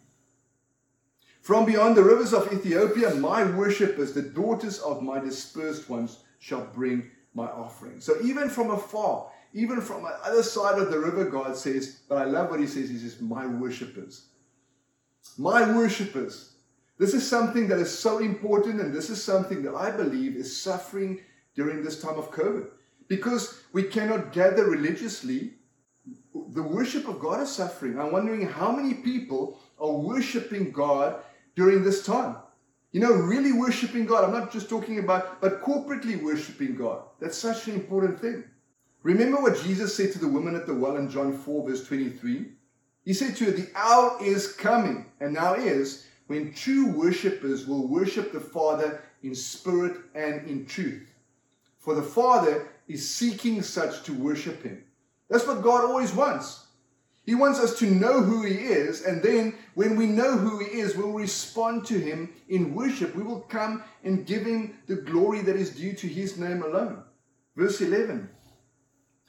From beyond the rivers of Ethiopia, my worshippers, the daughters of my dispersed ones, shall bring my offering. So even from afar, even from the other side of the river, God says, but I love what he says. He says, my worshippers. My worshippers. This is something that is so important, and this is something that I believe is suffering during this time of COVID. Because we cannot gather religiously, the worship of God is suffering. I'm wondering how many people are worshiping God during this time. You know, really worshiping God. I'm not just talking about, but corporately worshiping God. That's such an important thing. Remember what Jesus said to the woman at the well in John 4 verse 23? He said to her, the hour is coming, and now is, when true worshippers will worship the Father in spirit and in truth. For the Father is seeking such to worship him. That's what God always wants. He wants us to know who he is, and then when we know who he is, we'll respond to him in worship. We will come and give him the glory that is due to his name alone. Verse 11.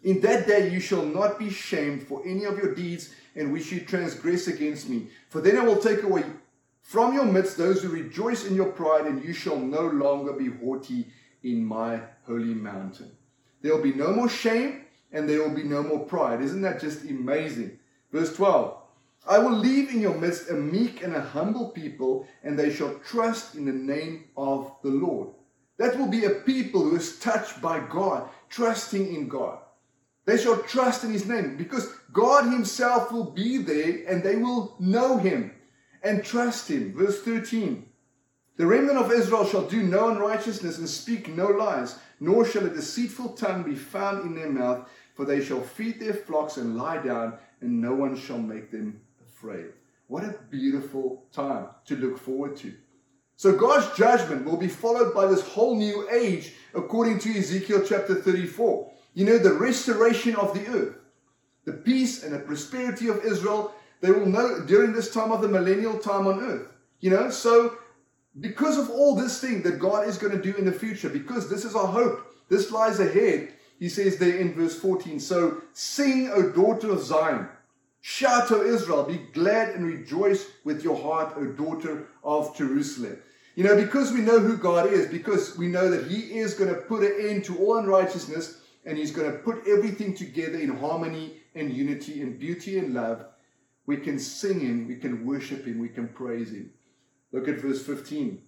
In that day you shall not be shamed for any of your deeds in which you transgress against me. For then I will take away from your midst those who rejoice in your pride, and you shall no longer be haughty in my holy mountain. There will be no more shame, and there will be no more pride. Isn't that just amazing? Verse 12. I will leave in your midst a meek and a humble people, and they shall trust in the name of the Lord. That will be a people who is touched by God, trusting in God. They shall trust in his name, because God himself will be there, and they will know him and trust him. Verse 13. The remnant of Israel shall do no unrighteousness and speak no lies, nor shall a deceitful tongue be found in their mouth, for they shall feed their flocks and lie down, and no one shall make them afraid. What a beautiful time to look forward to. So God's judgment will be followed by this whole new age, according to Ezekiel chapter 34. You know, the restoration of the earth, the peace and the prosperity of Israel, they will know during this time of the millennial time on earth. You know, so because of all this thing that God is going to do in the future, because this is our hope, this lies ahead, he says there in verse 14, so sing, O daughter of Zion. Shout, O Israel, be glad and rejoice with your heart, O daughter of Jerusalem. You know, because we know who God is, because we know that he is going to put an end to all unrighteousness, and he's going to put everything together in harmony and unity and beauty and love, we can sing him, we can worship him, we can praise him. Look at verse 15.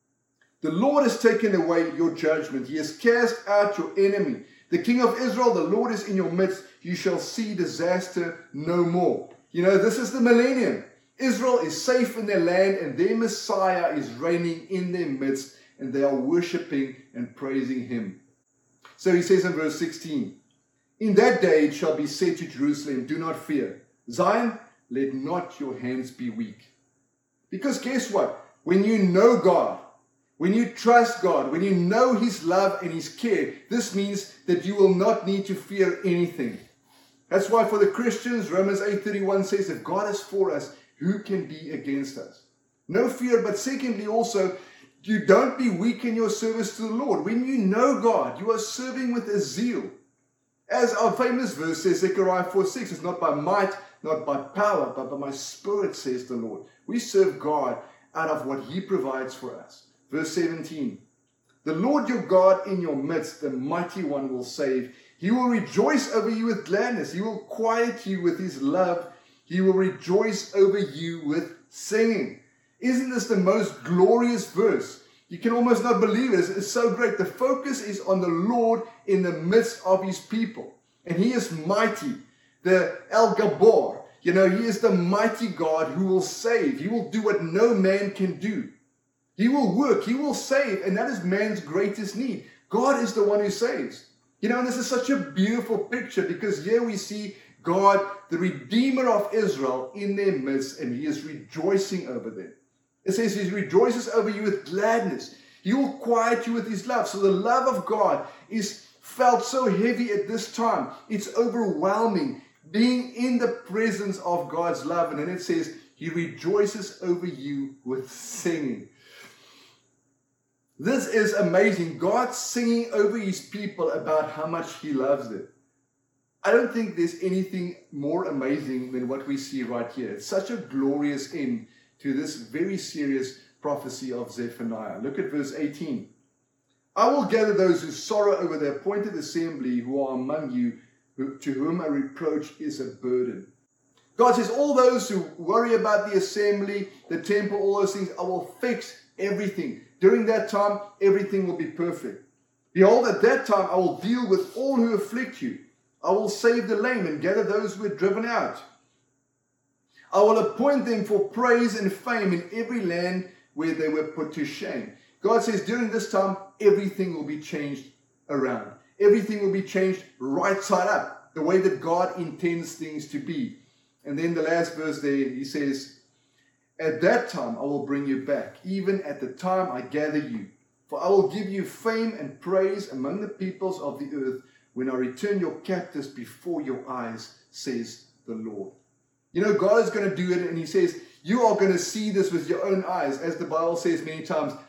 The Lord has taken away your judgment. He has cast out your enemy. The King of Israel, the Lord is in your midst. You shall see disaster no more. You know, this is the millennium. Israel is safe in their land, and their Messiah is reigning in their midst, and they are worshiping and praising him. So he says in verse 16, in that day it shall be said to Jerusalem, do not fear. Zion, let not your hands be weak. Because guess what? When you know God, when you trust God, when you know his love and his care, this means that you will not need to fear anything. That's why for the Christians, Romans 8:31 says, if God is for us, who can be against us? No fear, but secondly also, you don't be weak in your service to the Lord. When you know God, you are serving with a zeal. As our famous verse says, Zechariah 4:6, it's not by might, not by power, but by my spirit, says the Lord. We serve God out of what he provides for us. Verse 17, the Lord your God in your midst, the mighty one, will save. He will rejoice over you with gladness. He will quiet you with his love. He will rejoice over you with singing. Isn't this the most glorious verse? You can almost not believe it. It's so great. The focus is on the Lord in the midst of his people. And he is mighty. The El Gabor. You know, he is the mighty God who will save. He will do what no man can do. He will work. He will save. And that is man's greatest need. God is the one who saves. You know, and this is such a beautiful picture, because here we see God, the Redeemer of Israel, in their midst, and he is rejoicing over them. It says he rejoices over you with gladness. He will quiet you with his love. So the love of God is felt so heavy at this time. It's overwhelming, being in the presence of God's love. And then it says he rejoices over you with singing. This is amazing. God singing over his people about how much he loves them. I don't think there's anything more amazing than what we see right here. It's such a glorious end to this very serious prophecy of Zephaniah. Look at verse 18. I will gather those who sorrow over the appointed assembly who are among you, to whom a reproach is a burden. God says, all those who worry about the assembly, the temple, all those things, I will fix everything. During that time, everything will be perfect. Behold, at that time, I will deal with all who afflict you. I will save the lame and gather those who are driven out. I will appoint them for praise and fame in every land where they were put to shame. God says during this time, everything will be changed around. Everything will be changed right side up, the way that God intends things to be. And then the last verse there, he says, at that time I will bring you back, even at the time I gather you. For I will give you fame and praise among the peoples of the earth, when I return your captives before your eyes, says the Lord. You know, God is going to do it, and he says, you are going to see this with your own eyes. As the Bible says many times,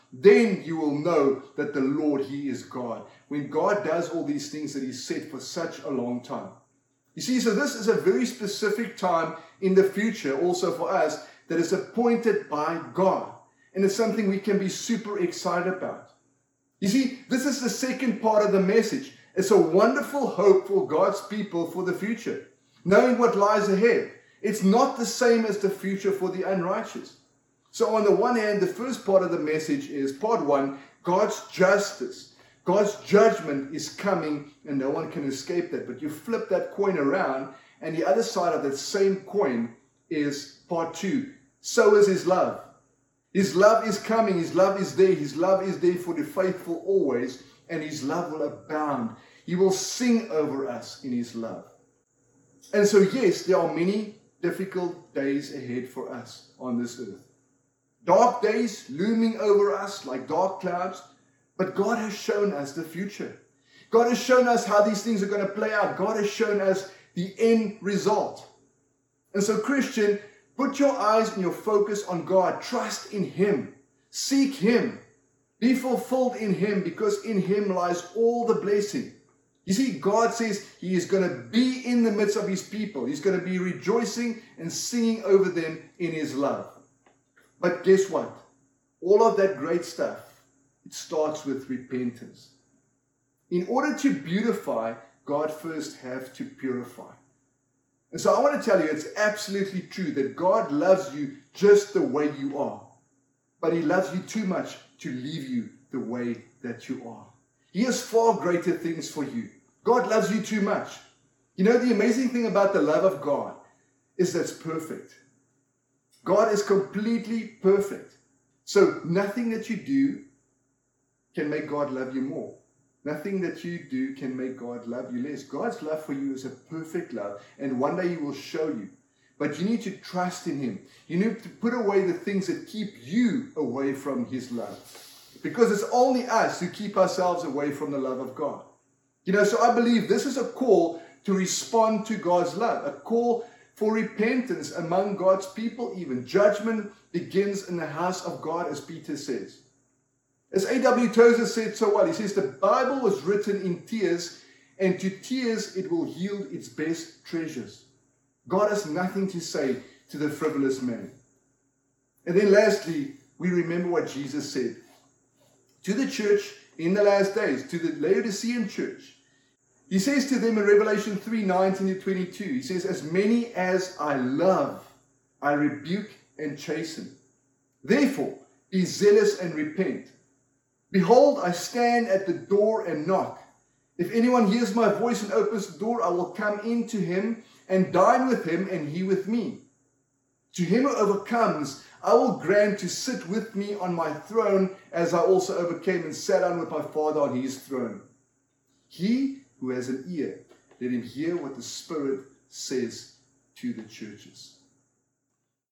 then you will know that the Lord, He is God. When God does all these things that He said for such a long time. You see, so this is a very specific time in the future also for us that is appointed by God. And it's something we can be super excited about. You see, this is the second part of the message. It's a wonderful hope for God's people for the future, knowing what lies ahead. It's not the same as the future for the unrighteous. So on the one hand, the first part of the message is, part one, God's justice. God's judgment is coming and no one can escape that. But you flip that coin around and the other side of that same coin is part two. So is His love. His love is coming. His love is there. His love is there for the faithful always. And His love will abound. He will sing over us in His love. And so yes, there are many difficult days ahead for us on this earth. Dark days looming over us like dark clouds. But God has shown us the future. God has shown us how these things are going to play out. God has shown us the end result. And so Christian, put your eyes and your focus on God. Trust in Him. Seek Him. Be fulfilled in Him, because in Him lies all the blessing. You see, God says He is going to be in the midst of His people. He's going to be rejoicing and singing over them in His love. But guess what? All of that great stuff, it starts with repentance. In order to beautify, God first has to purify. And so I want to tell you, it's absolutely true that God loves you just the way you are. But He loves you too much to leave you the way that you are. He has far greater things for you. God loves you too much. You know, the amazing thing about the love of God is that it's perfect. God is completely perfect. So nothing that you do can make God love you more. Nothing that you do can make God love you less. God's love for you is a perfect love, and one day He will show you. But you need to trust in Him. You need to put away the things that keep you away from His love. Because it's only us who keep ourselves away from the love of God. You know, so I believe this is a call to respond to God's love, a call for repentance among God's people even. Judgment begins in the house of God, as Peter says. As A.W. Tozer said so well, he says, the Bible was written in tears, and to tears it will yield its best treasures. God has nothing to say to the frivolous man. And then lastly, we remember what Jesus said to the church in the last days, to the Laodicean church. He says to them in Revelation 3:19-22, He says, as many as I love, I rebuke and chasten. Therefore, be zealous and repent. Behold, I stand at the door and knock. If anyone hears my voice and opens the door, I will come in to him and dine with him and he with me. To him who overcomes, I will grant to sit with me on my throne, as I also overcame and sat down with my Father on His throne. He who has an ear, let him hear what the Spirit says to the churches.